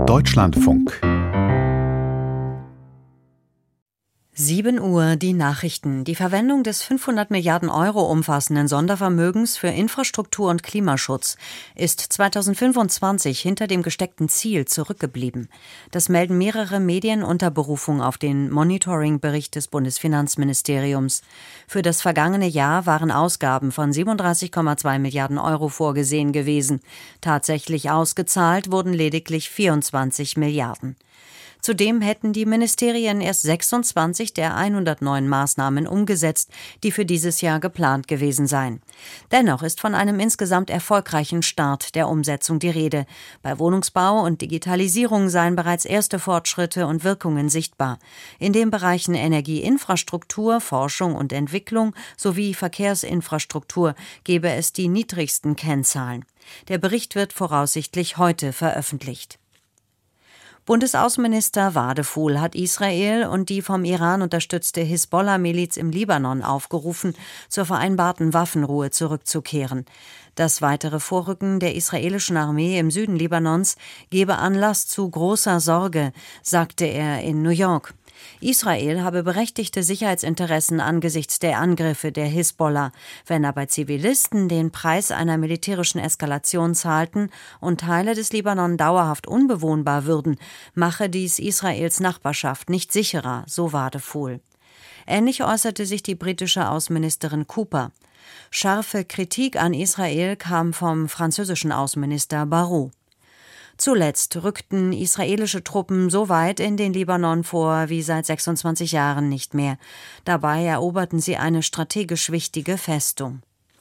Deutschlandfunk. 7 Uhr, die Nachrichten. Die Verwendung des 500 Milliarden Euro umfassenden Sondervermögens für Infrastruktur und Klimaschutz ist 2025 hinter dem gesteckten Ziel zurückgeblieben. Das melden mehrere Medien unter Berufung auf den Monitoring-Bericht des Bundesfinanzministeriums. Für das vergangene Jahr waren Ausgaben von 37,2 Milliarden Euro vorgesehen gewesen. Tatsächlich ausgezahlt wurden lediglich 24 Milliarden. Zudem hätten die Ministerien erst 26 der 109 Maßnahmen umgesetzt, die für dieses Jahr geplant gewesen seien. Dennoch ist von einem insgesamt erfolgreichen Start der Umsetzung die Rede. Bei Wohnungsbau und Digitalisierung seien bereits erste Fortschritte und Wirkungen sichtbar. In den Bereichen Energieinfrastruktur, Forschung und Entwicklung sowie Verkehrsinfrastruktur gebe es die niedrigsten Kennzahlen. Der Bericht wird voraussichtlich heute veröffentlicht. Bundesaußenminister Wadefuhl hat Israel und die vom Iran unterstützte Hisbollah-Miliz im Libanon aufgerufen, zur vereinbarten Waffenruhe zurückzukehren. Das weitere Vorrücken der israelischen Armee im Süden Libanons gebe Anlass zu großer Sorge, sagte er in New York. Israel habe berechtigte Sicherheitsinteressen angesichts der Angriffe der Hisbollah. Wenn aber Zivilisten den Preis einer militärischen Eskalation zahlten und Teile des Libanon dauerhaft unbewohnbar würden, mache dies Israels Nachbarschaft nicht sicherer, so Wadefuhl. Ähnlich äußerte sich die britische Außenministerin Cooper. Scharfe Kritik an Israel kam vom französischen Außenminister Barrot. Zuletzt rückten israelische Truppen so weit in den Libanon vor wie seit 26 Jahren nicht mehr. Dabei eroberten sie eine strategisch wichtige Festung.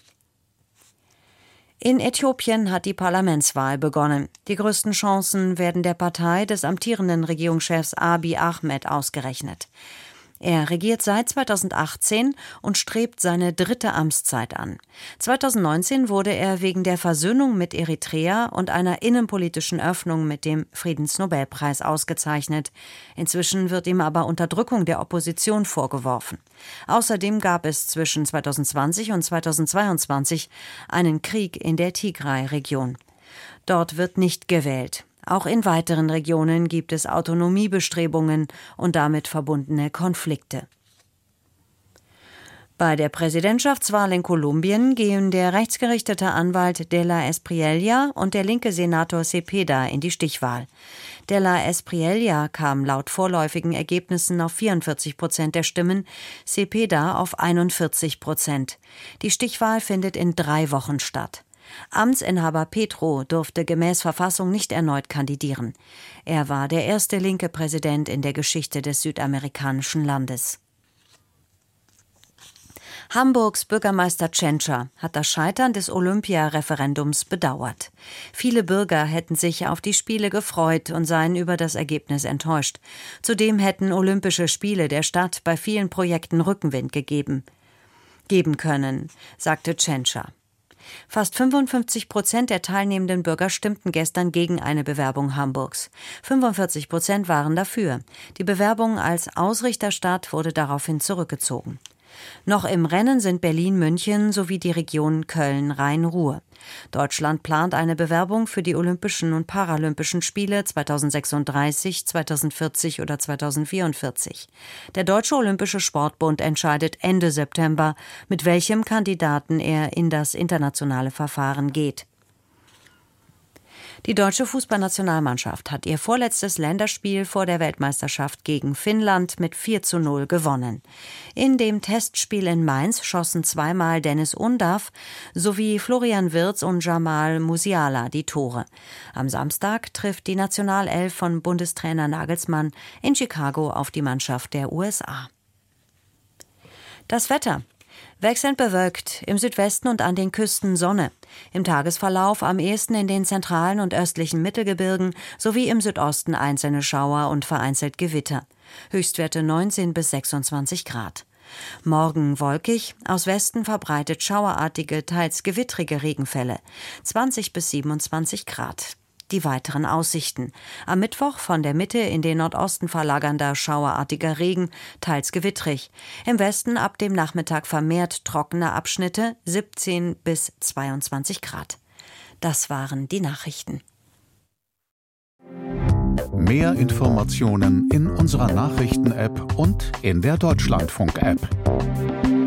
In Äthiopien hat die Parlamentswahl begonnen. Die größten Chancen werden der Partei des amtierenden Regierungschefs Abiy Ahmed ausgerechnet. Er regiert seit 2018 und strebt seine 3. Amtszeit an. 2019 wurde er wegen der Versöhnung mit Eritrea und einer innenpolitischen Öffnung mit dem Friedensnobelpreis ausgezeichnet. Inzwischen wird ihm aber Unterdrückung der Opposition vorgeworfen. Außerdem gab es zwischen 2020 und 2022 einen Krieg in der Tigray-Region. Dort wird nicht gewählt. Auch in weiteren Regionen gibt es Autonomiebestrebungen und damit verbundene Konflikte. Bei der Präsidentschaftswahl in Kolumbien gehen der rechtsgerichtete Anwalt de la Espriella und der linke Senator Cepeda in die Stichwahl. De la Espriella kam laut vorläufigen Ergebnissen auf 44% der Stimmen, Cepeda auf 41%. Die Stichwahl findet in 3 Wochen statt. Amtsinhaber Petro durfte gemäß Verfassung nicht erneut kandidieren. Er war der erste linke Präsident in der Geschichte des südamerikanischen Landes. Hamburgs Bürgermeister Tschentscher hat das Scheitern des Olympia-Referendums bedauert. Viele Bürger hätten sich auf die Spiele gefreut und seien über das Ergebnis enttäuscht. Zudem hätten Olympische Spiele der Stadt bei vielen Projekten Rückenwind geben können, sagte Tschentscher. Fast 55% der teilnehmenden Bürger stimmten gestern gegen eine Bewerbung Hamburgs. 45% waren dafür. Die Bewerbung als Ausrichterstadt wurde daraufhin zurückgezogen. Noch im Rennen sind Berlin, München sowie die Region Köln-Rhein-Ruhr. Deutschland plant eine Bewerbung für die Olympischen und Paralympischen Spiele 2036, 2040 oder 2044. Der Deutsche Olympische Sportbund entscheidet Ende September, mit welchem Kandidaten er in das internationale Verfahren geht. Die deutsche Fußballnationalmannschaft hat ihr vorletztes Länderspiel vor der Weltmeisterschaft gegen Finnland mit 4:0 gewonnen. In dem Testspiel in Mainz schossen zweimal Dennis Undav sowie Florian Wirtz und Jamal Musiala die Tore. Am Samstag trifft die Nationalelf von Bundestrainer Nagelsmann in Chicago auf die Mannschaft der USA. Das Wetter. Wechselnd bewölkt, im Südwesten und an den Küsten Sonne. Im Tagesverlauf am ehesten in den zentralen und östlichen Mittelgebirgen sowie im Südosten einzelne Schauer und vereinzelt Gewitter. Höchstwerte 19 bis 26 Grad. Morgen wolkig, aus Westen verbreitet schauerartige, teils gewittrige Regenfälle. 20 bis 27 Grad. Die weiteren Aussichten. Am Mittwoch von der Mitte in den Nordosten verlagernder schauerartiger Regen, teils gewittrig. Im Westen ab dem Nachmittag vermehrt trockene Abschnitte, 17 bis 22 Grad. Das waren die Nachrichten. Mehr Informationen in unserer Nachrichten-App und in der Deutschlandfunk-App.